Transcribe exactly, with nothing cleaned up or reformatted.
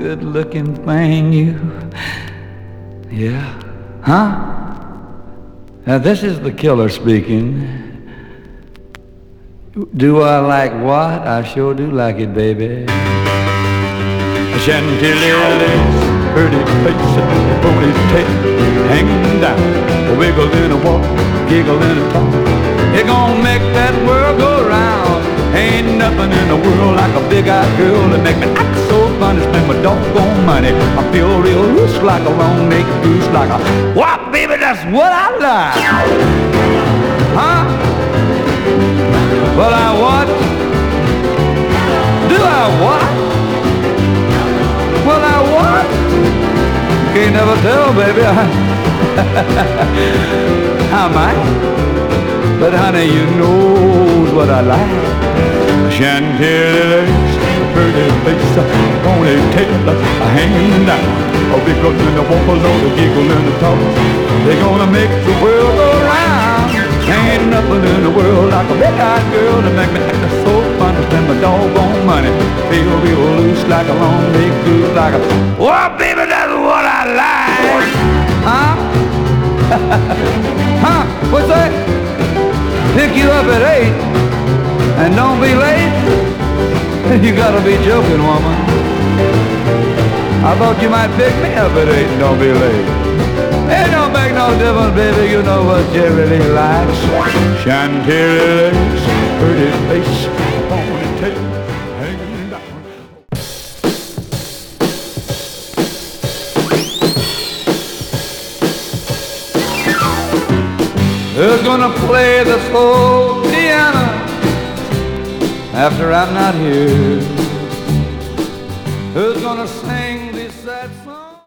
good-looking thing, you. Yeah. Huh? Now, this is the killer speaking. Do I like what? I sure do like it, baby. Chantilly lace, pretty face, ponytail hanging down, a wiggle in a walk, giggle in a talk. You're gonna make that world go round. Ain't nothing in the world like a big-eyed girl that make me act so funny, spend my doggone money. I feel real loose like a long-necked goose, like a what, baby? That's what I like. Huh? Well, I what? Do I what? Well, I what? Can't never tell, baby. I might, but honey, you knows what I like. Chantilly lace, pretty face, ponytail hanging down, a wiggle in the walk, a load of giggle in the talk. They're gonna make the world go round. Ain't nothing in the world like a big-eyed girl to make me act so fun to spend my doggone money. Feel real loose like a long big goose, like a oh baby, that's what I like. Huh? Huh? What's that? Pick you up at eight and don't be late. You gotta be joking, woman. I thought you might pick me up at eight and don't be late. It don't make no difference, baby, you know what you really likes. Chantilly lace, pretty face, ponytail hanging down. Who's gonna play the slow piano after I'm not here? Who's gonna sing these sad songs?